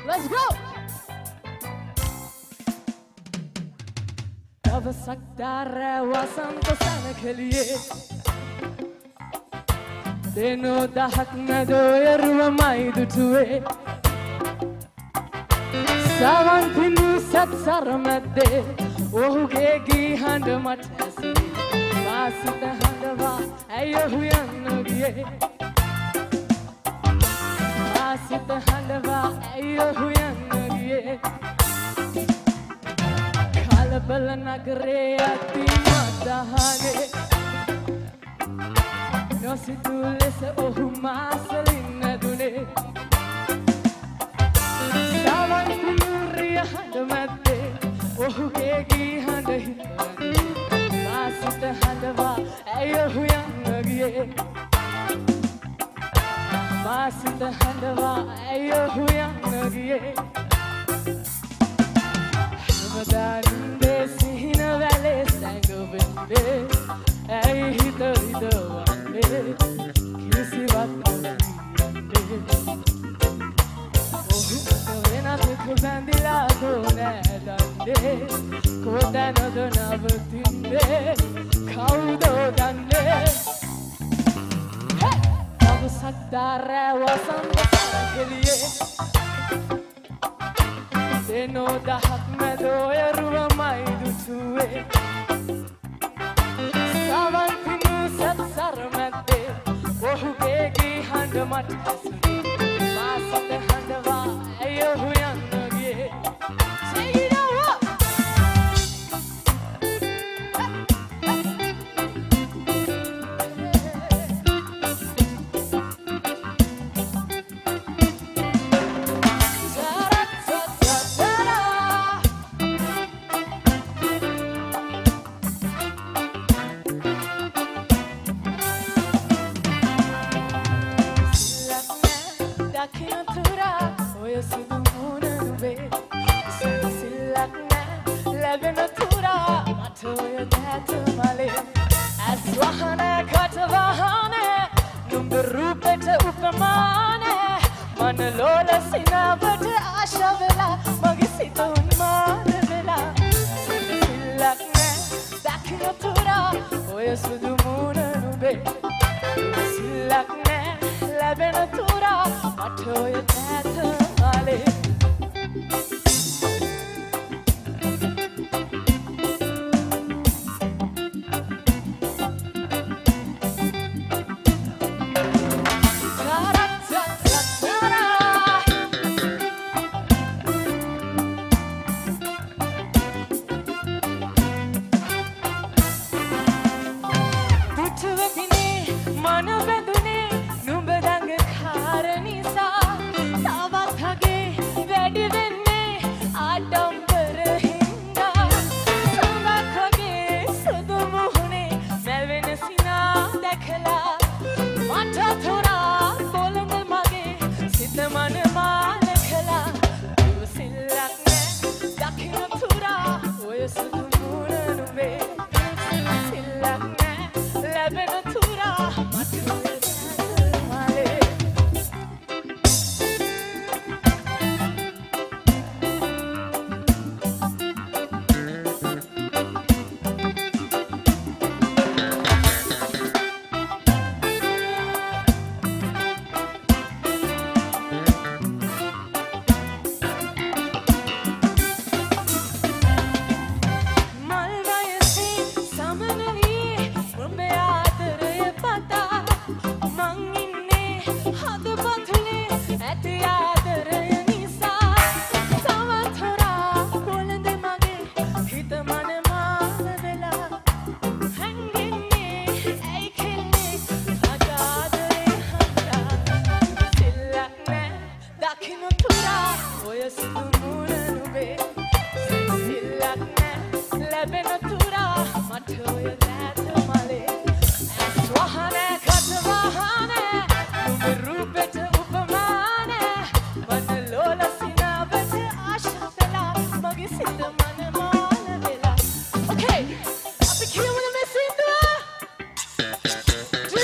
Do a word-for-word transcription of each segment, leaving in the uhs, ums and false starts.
Let's go! දවසක් දාරෑ වසන්ත සනකලියේ දෙනෝ දහක් නැදොයරුවමයි දුටුවේ සවන් පිණු සත් සරමැද්දේ ඔහුගේ ගී හඬ මට ඇසුනේ මා සිත හඬවා ඇයි ඔහු යන්න ගියේ මා සිත හඬවා ඇයි ඔහු යන්න ගියේ කලබල නගරේ අති මදහනේ නොසිතු ලෙස ඔහු මාසලින් නැදුනේ සවන් කුරුරිය හඬ මැද්දේ ඔහුගේ ගී හඬ හිතන්නේ මා සිත හඬවා ඇයි ඔහු යන්න ගියේ මා සිත හඬවා ඇයි ඔහු යන්න ගියේ හැමදානින්දේ සිහින වැලේ සැඟවෙන්නේ ඇයි හිත විදවන්නේ කිසිවක් නොදන්නේ ඔහු වෙනත් බැඳිලා දෝනෑ දන්නේ කොතැනද නවතින්නේ කවුද දන්නේ දවසක් දාරෑ වසන්ත සනකලියේ දෙනෝ දහක් මැදොයරුවමයි දුටුවේ සවන් පිණු සත් සරමැද්දේ ඔහුගේ ගී හඬ මට ඇසුනේ මා සිත හඬවා ඇයි ඔහු යන්න ගියේ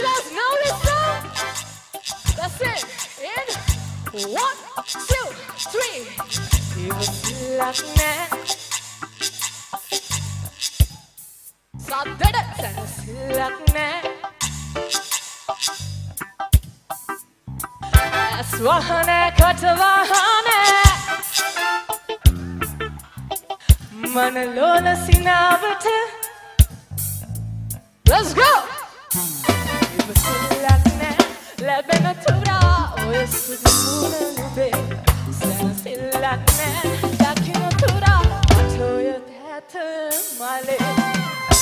One, two, three. ඉවසිල්ලක් නෑ සද්දට සැනසිල්ලක් නෑ ඇස් වහනෑ කට වහනෑ මනලෝල සිනාවට Let's go! ඉවසිල්ලක් නෑ ලැබෙන තුරා ඔය සුදු මුණ නුබේ සැනසිල්ලක් නෑ දකින තුරා අට ඔය තැත මලේ